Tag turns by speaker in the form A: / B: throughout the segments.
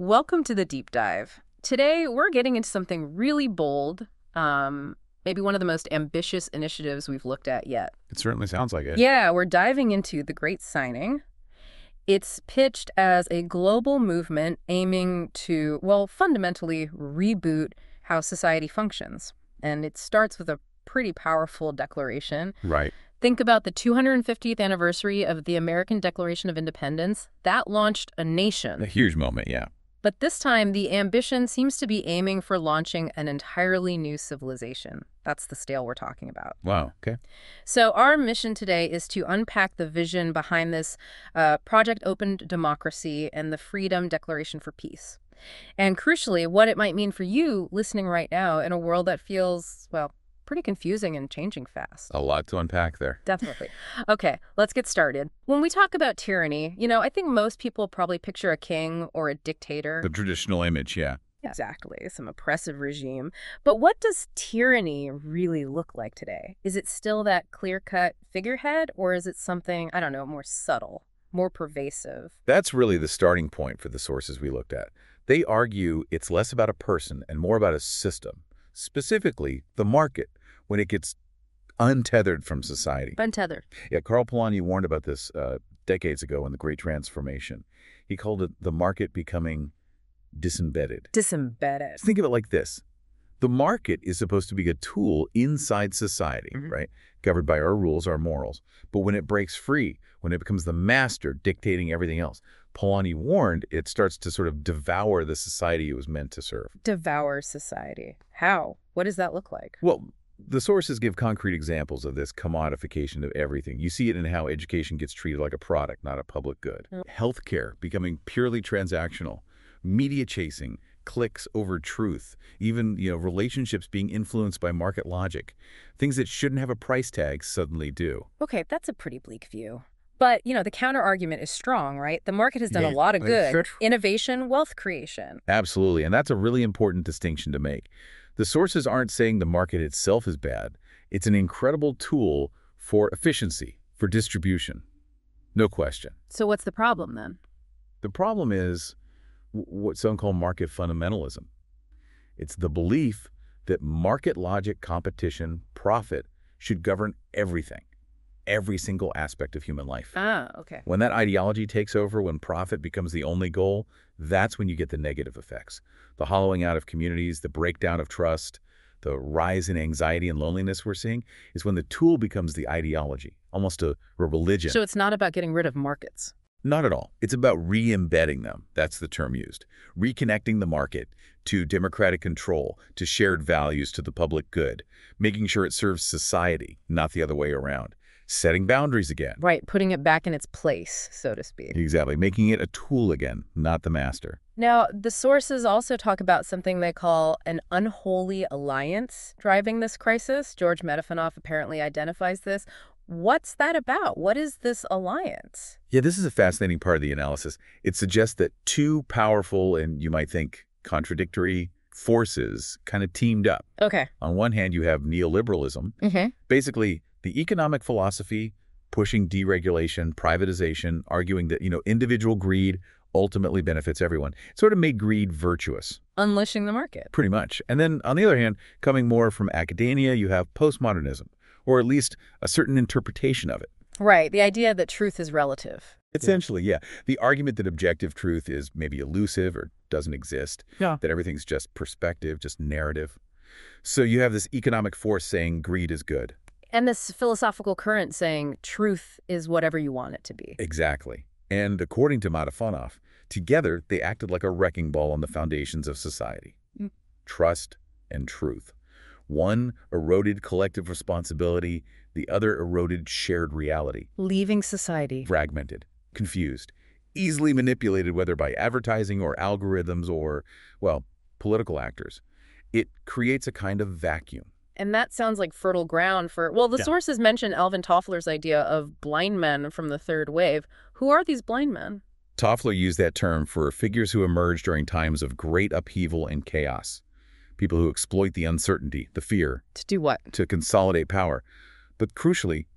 A: Welcome to the deep dive. Today, we're getting into something really bold, maybe one of the most ambitious initiatives we've looked at yet.
B: It certainly sounds like it.
A: Yeah, we're diving into the Great Signing. It's pitched as a global movement aiming to, well, fundamentally reboot how society functions. And it starts with a pretty powerful declaration.
B: Right.
A: Think about the 250th anniversary of the American Declaration of Independence. That launched a nation.
B: A huge moment, yeah.
A: But this time, the ambition seems to be aiming for launching an entirely new civilization. That's the scale we're talking about.
B: Wow, okay.
A: So our mission today is to unpack the vision behind this Project Open Democracy and the Freedom Declaration for Peace. And crucially, what it might mean for you listening right now in a world that feels, well, pretty confusing and changing fast.
B: A lot to unpack there.
A: Definitely. Okay, let's get started. When we talk about tyranny, I think most people probably picture a king or a dictator.
B: The traditional image, yeah.
A: Exactly, some oppressive regime. But what does tyranny really look like today? Is it still that clear-cut figurehead, or is it something, I don't know, more subtle, more pervasive?
B: That's really the starting point for the sources we looked at. They argue it's less about a person and more about a system, specifically the market, when it gets untethered from society.
A: Untethered.
B: Yeah, Karl Polanyi warned about this decades ago in The Great Transformation. He called it the market becoming disembedded.
A: Disembedded.
B: Think of it like this. The market is supposed to be a tool inside society, right? Governed by our rules, our morals. But when it breaks free, when it becomes the master dictating everything else, Polanyi warned it starts to sort of devour the society it was meant to serve.
A: Devour society. How? What does that look like?
B: Well, the sources give concrete examples of this commodification of everything. You see it in how education gets treated like a product, not a public good. Healthcare becoming purely transactional. Media chasing, clicks over truth. Even, relationships being influenced by market logic. Things that shouldn't have a price tag suddenly do.
A: Okay, that's a pretty bleak view. But, the counter-argument is strong, right? The market has done a lot of good. Innovation, wealth creation.
B: Absolutely, and that's a really important distinction to make. The sources aren't saying the market itself is bad. It's an incredible tool for efficiency, for distribution. No question.
A: So what's the problem then?
B: The problem is what some call market fundamentalism. It's the belief that market logic, competition, profit should govern everything, every single aspect of human life.
A: Ah, okay.
B: When that ideology takes over, when profit becomes the only goal, that's when you get the negative effects. The hollowing out of communities, the breakdown of trust, the rise in anxiety and loneliness we're seeing is when the tool becomes the ideology, almost a religion.
A: So it's not about getting rid of markets.
B: Not at all. It's about re-embedding them. That's the term used. Reconnecting the market to democratic control, to shared values, to the public good, making sure it serves society, not the other way around. Setting boundaries again.
A: Right, putting it back in its place, so to speak.
B: Exactly, making it a tool again, not the master.
A: Now, the sources also talk about something they call an unholy alliance driving this crisis. George Medvedev apparently identifies this. What's that about? What is this alliance?
B: Yeah, this is a fascinating part of the analysis. It suggests that two powerful and, you might think, contradictory forces kind of teamed up.
A: Okay.
B: On one hand, you have neoliberalism. Basically, the economic philosophy pushing deregulation, privatization, arguing that, individual greed ultimately benefits everyone. It sort of made greed virtuous.
A: Unleashing the market.
B: Pretty much. And then, on the other hand, coming more from academia, you have postmodernism, or at least a certain interpretation of it.
A: Right, the idea that truth is relative.
B: Essentially, yeah. The argument that objective truth is maybe elusive or doesn't exist, that everything's just perspective, just narrative. So you have this economic force saying greed is good.
A: And this philosophical current saying truth is whatever you want it to be.
B: Exactly. And according to Medvedev, together they acted like a wrecking ball on the foundations of society. Trust and truth. One eroded collective responsibility, the other eroded shared reality.
A: Leaving society.
B: Fragmented, confused, easily manipulated, whether by advertising or algorithms or, well, political actors. It creates a kind of vacuum.
A: And that sounds like fertile ground for, well, the sources mention Alvin Toffler's idea of blind men from the third wave. Who are these blind men?
B: Toffler used that term for figures who emerge during times of great upheaval and chaos. People who exploit the uncertainty, the fear.
A: To do what?
B: To consolidate power. But crucially,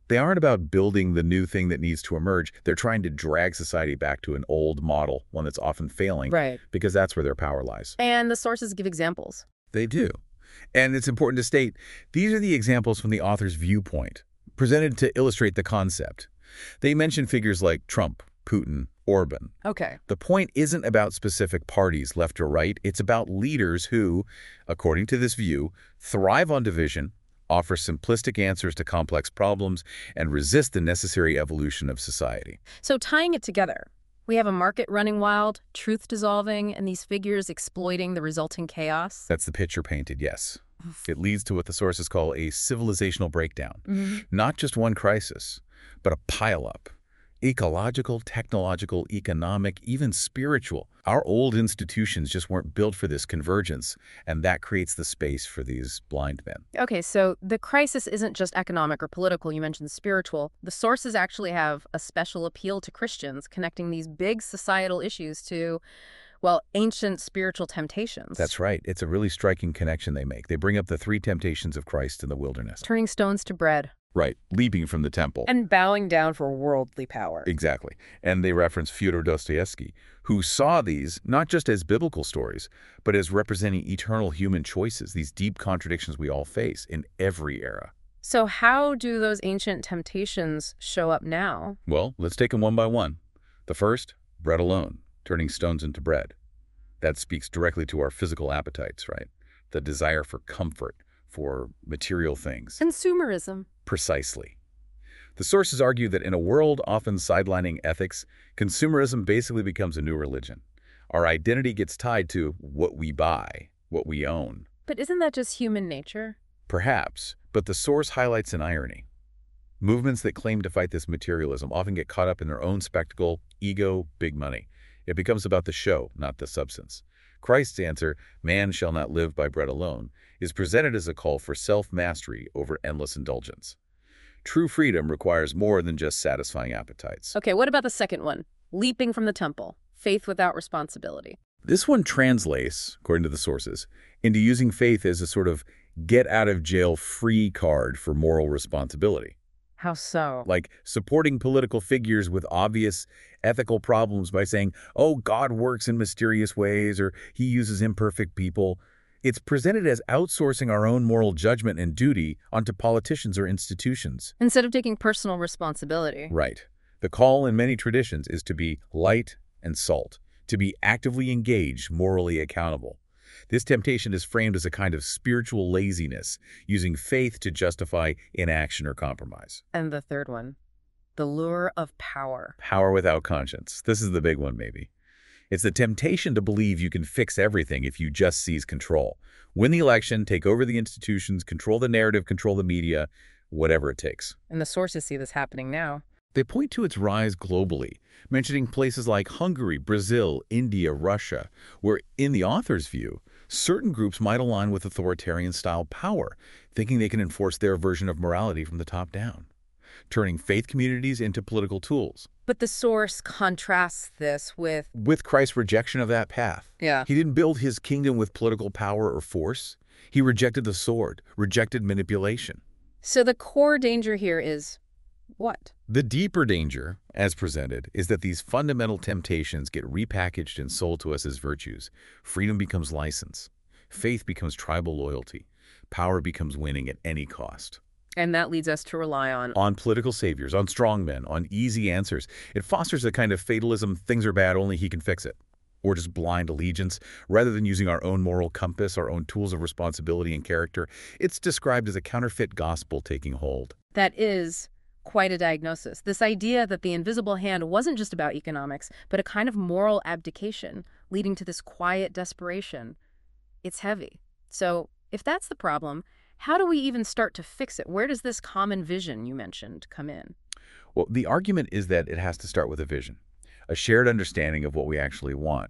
B: They aren't about building the new thing that needs to emerge. They're trying to drag society back to an old model, one that's often failing,
A: Right.
B: because that's where their power lies.
A: And the sources give examples.
B: They do. And it's important to state, these are the examples from the author's viewpoint, presented to illustrate the concept. They mention figures like Trump, Putin, Orban.
A: Okay.
B: The point isn't about specific parties, left or right. It's about leaders who, according to this view, thrive on division, offer simplistic answers to complex problems, and resist the necessary evolution of society.
A: So tying it together, we have a market running wild, truth dissolving, and these figures exploiting the resulting chaos.
B: That's the picture painted, yes. It leads to what the sources call a civilizational breakdown.
A: Mm-hmm.
B: Not just one crisis, but a pileup. Ecological, technological, economic, even spiritual. Our old institutions just weren't built for this convergence, and that creates the space for these blind men.
A: Okay, so the crisis isn't just economic or political. You mentioned spiritual. The sources actually have a special appeal to Christians, connecting these big societal issues to, well, ancient spiritual temptations.
B: That's right. It's a really striking connection they make. They bring up the 3 temptations of Christ in the wilderness.
A: Turning stones to bread.
B: Right, leaping from the temple.
A: And bowing down for worldly power.
B: Exactly. And they reference Fyodor Dostoevsky, who saw these not just as biblical stories, but as representing eternal human choices, these deep contradictions we all face in every era.
A: So how do those ancient temptations show up now?
B: Well, let's take them one by one. The first, bread alone, turning stones into bread. That speaks directly to our physical appetites, right? The desire for comfort, for material things.
A: Consumerism.
B: Precisely. The sources argue that in a world often sidelining ethics, consumerism basically becomes a new religion. Our identity gets tied to what we buy, what we own.
A: But isn't that just human nature?
B: Perhaps, but the source highlights an irony. Movements that claim to fight this materialism often get caught up in their own spectacle, ego, big money. It becomes about the show, not the substance. Christ's answer, man shall not live by bread alone, is presented as a call for self-mastery over endless indulgence. True freedom requires more than just satisfying appetites.
A: Okay, what about the second one? Leaping from the temple. Faith without responsibility.
B: This one translates, according to the sources, into using faith as a sort of get-out-of-jail-free card for moral responsibility.
A: How so?
B: Like supporting political figures with obvious ethical problems by saying, oh, God works in mysterious ways, or he uses imperfect people. It's presented as outsourcing our own moral judgment and duty onto politicians or institutions.
A: Instead of taking personal responsibility.
B: Right. The call in many traditions is to be light and salt, to be actively engaged, morally accountable. This temptation is framed as a kind of spiritual laziness, using faith to justify inaction or compromise.
A: And the third one, the lure of power.
B: Power without conscience. This is the big one, maybe. It's the temptation to believe you can fix everything if you just seize control. Win the election, take over the institutions, control the narrative, control the media, whatever it takes.
A: And the sources see this happening now.
B: They point to its rise globally, mentioning places like Hungary, Brazil, India, Russia, where, in the author's view, certain groups might align with authoritarian-style power, thinking they can enforce their version of morality from the top down, turning faith communities into political tools.
A: But the source contrasts this with
B: Christ's rejection of that path.
A: Yeah.
B: He didn't build his kingdom with political power or force. He rejected the sword, rejected manipulation.
A: So the core danger here is what?
B: The deeper danger, as presented, is that these fundamental temptations get repackaged and sold to us as virtues. Freedom becomes license. Faith becomes tribal loyalty. Power becomes winning at any cost.
A: And that leads us to rely on
B: Political saviors, on strongmen, on easy answers. It fosters a kind of fatalism, things are bad, only he can fix it. Or just blind allegiance, rather than using our own moral compass, our own tools of responsibility and character. It's described as a counterfeit gospel taking hold.
A: That is quite a diagnosis. This idea that the invisible hand wasn't just about economics, but a kind of moral abdication, leading to this quiet desperation. It's heavy. So if that's the problem, how do we even start to fix it? Where does this common vision you mentioned come in?
B: Well, the argument is that it has to start with a vision, a shared understanding of what we actually want.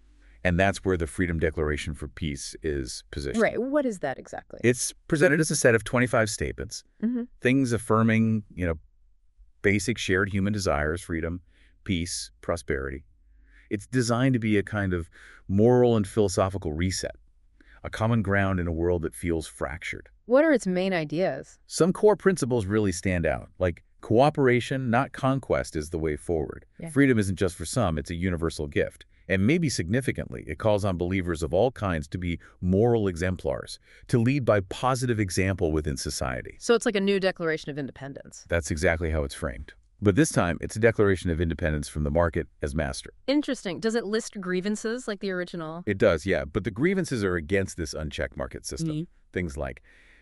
B: And that's where the Freedom Declaration for Peace is positioned.
A: Right. What is that exactly?
B: It's presented as a set of 25 statements, things affirming, basic shared human desires, freedom, peace, prosperity. It's designed to be a kind of moral and philosophical reset, a common ground in a world that feels fractured.
A: What are its main ideas?
B: Some core principles really stand out, like cooperation, not conquest, is the way forward.
A: Yeah.
B: Freedom isn't just for some, it's a universal gift. And maybe significantly, it calls on believers of all kinds to be moral exemplars, to lead by positive example within society.
A: So it's like a new Declaration of Independence.
B: That's exactly how it's framed. But this time, it's a declaration of independence from the market as master.
A: Interesting. Does it list grievances like the original?
B: It does, yeah, but the grievances are against this unchecked market system.
A: Mhm.
B: Things like,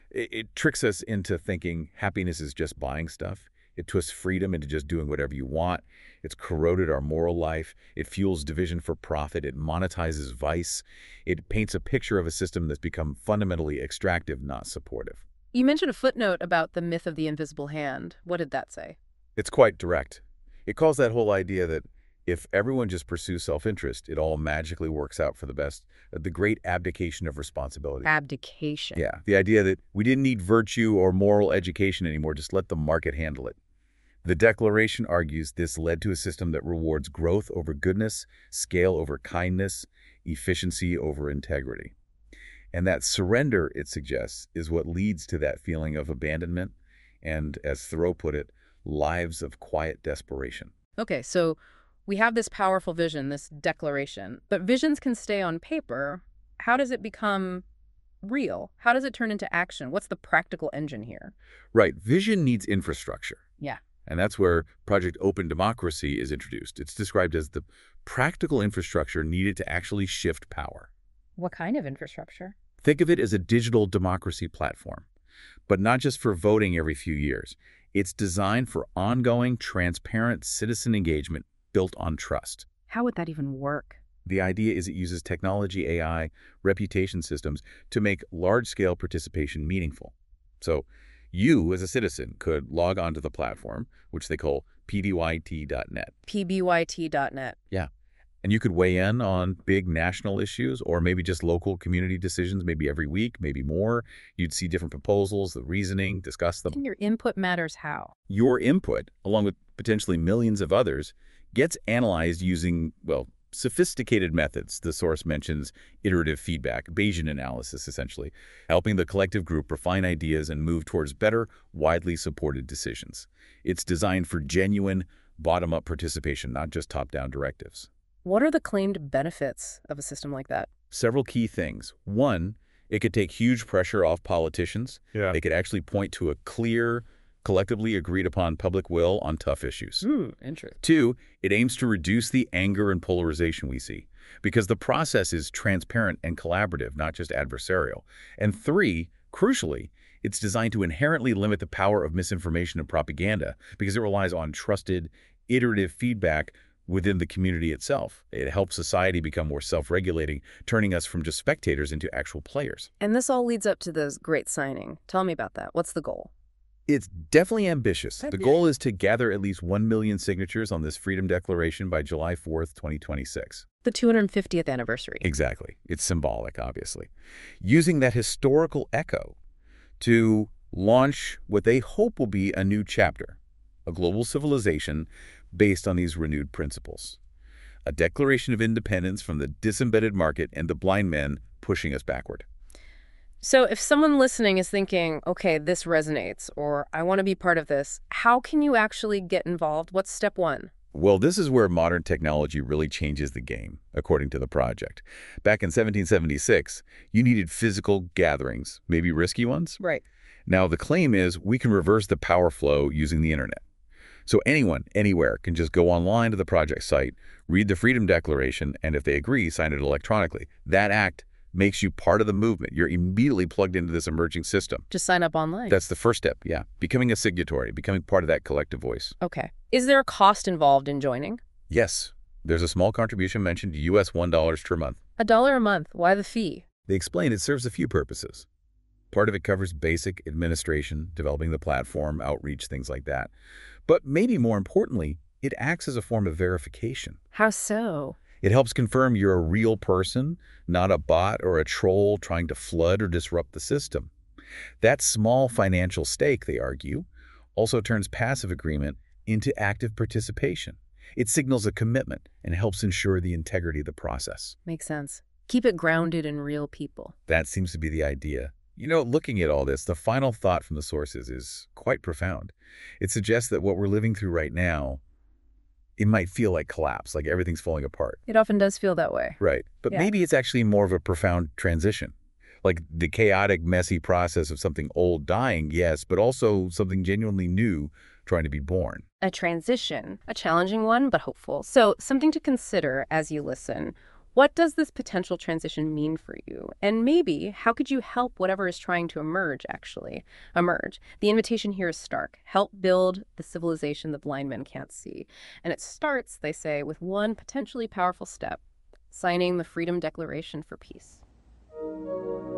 B: it tricks us into thinking happiness is just buying stuff. It twists freedom into just doing whatever you want. It's corroded our moral life. It fuels division for profit. It monetizes vice. It paints a picture of a system that's become fundamentally extractive, not supportive.
A: You mentioned a footnote about the myth of the invisible hand. What did that say?
B: It's quite direct. It calls that whole idea that if everyone just pursues self-interest, it all magically works out for the best. The great abdication of responsibility.
A: Abdication.
B: Yeah, the idea that we didn't need virtue or moral education anymore, just let the market handle it. The Declaration argues this led to a system that rewards growth over goodness, scale over kindness, efficiency over integrity. And that surrender, it suggests, is what leads to that feeling of abandonment and, as Thoreau put it, lives of quiet desperation.
A: Okay, so we have this powerful vision, this declaration, but visions can stay on paper. How does it become real? How does it turn into action? What's the practical engine here?
B: Right, vision needs infrastructure.
A: Yeah.
B: And that's where Project Open Democracy is introduced. It's described as the practical infrastructure needed to actually shift power.
A: What kind of infrastructure?
B: Think of it as a digital democracy platform, but not just for voting every few years. It's designed for ongoing, transparent citizen engagement built on trust.
A: How would that even work?
B: The idea is it uses technology, AI, reputation systems to make large-scale participation meaningful. So you, as a citizen, could log onto the platform, which they call pbyt.net.
A: pbyt.net.
B: Yeah. And you could weigh in on big national issues or maybe just local community decisions, maybe every week, maybe more. You'd see different proposals, the reasoning, discuss them.
A: And your input matters how?
B: Your input, along with potentially millions of others, gets analyzed using, well, sophisticated methods. The source mentions iterative feedback, Bayesian analysis, essentially, helping the collective group refine ideas and move towards better, widely supported decisions. It's designed for genuine, bottom-up participation, not just top-down directives.
A: What are the claimed benefits of a system like that?
B: Several key things. One, it could take huge pressure off politicians.
C: Yeah.
B: They could actually point to a clear, collectively agreed upon public will on tough issues.
A: Interesting.
B: Two, it aims to reduce the anger and polarization we see, because the process is transparent and collaborative, not just adversarial. And three, crucially, it's designed to inherently limit the power of misinformation and propaganda because it relies on trusted, iterative feedback within the community itself. It helps society become more self-regulating, turning us from just spectators into actual players.
A: And this all leads up to this great signing. Tell me about that. What's the goal?
B: It's definitely ambitious. The
A: Ambitious.
B: goal is to gather at least 1 million signatures on this Freedom Declaration by July 4th, 2026.
A: The 250th anniversary.
B: Exactly. It's symbolic, obviously. Using that historical echo to launch what they hope will be a new chapter, a global civilization based on these renewed principles. A declaration of independence from the disembedded market and the blind men pushing us backward.
A: So if someone listening is thinking, okay, this resonates, or I want to be part of this, how can you actually get involved? What's step one?
B: Well, this is where modern technology really changes the game, according to the project. Back in 1776, you needed physical gatherings, maybe risky ones.
A: Right.
B: Now, the claim is we can reverse the power flow using the internet. So anyone, anywhere, can just go online to the project site, read the Freedom Declaration, and if they agree, sign it electronically. That act makes you part of the movement. You're immediately plugged into this emerging system.
A: Just sign up online.
B: That's the first step, yeah. Becoming a signatory, becoming part of that collective voice.
A: Okay. Is there a cost involved in joining?
B: Yes, there's a small contribution mentioned, US $1 per month.
A: $1 a month. Why the fee?
B: They explain it serves a few purposes. Part of it covers basic administration, developing the platform, outreach, things like that. But maybe more importantly, it acts as a form of verification.
A: How so?
B: It helps confirm you're a real person, not a bot or a troll trying to flood or disrupt the system. That small financial stake, they argue, also turns passive agreement into active participation. It signals a commitment and helps ensure the integrity of the process.
A: Makes sense. Keep it grounded in real people.
B: That seems to be the idea. Looking at all this, the final thought from the sources is quite profound. It suggests that what we're living through right now, it might feel like collapse, like everything's falling apart.
A: It often does feel that way.
B: Right. But
A: Yeah.
B: maybe it's actually more of a profound transition. Like the chaotic, messy process of something old dying, yes, but also something genuinely new trying to be born.
A: A transition, a challenging one, but hopeful. So, something to consider as you listen. What does this potential transition mean for you? And maybe, how could you help whatever is trying to emerge? The invitation here is stark. Help build the civilization the blind men can't see. And it starts, they say, with one potentially powerful step, signing the Freedom Declaration for Peace.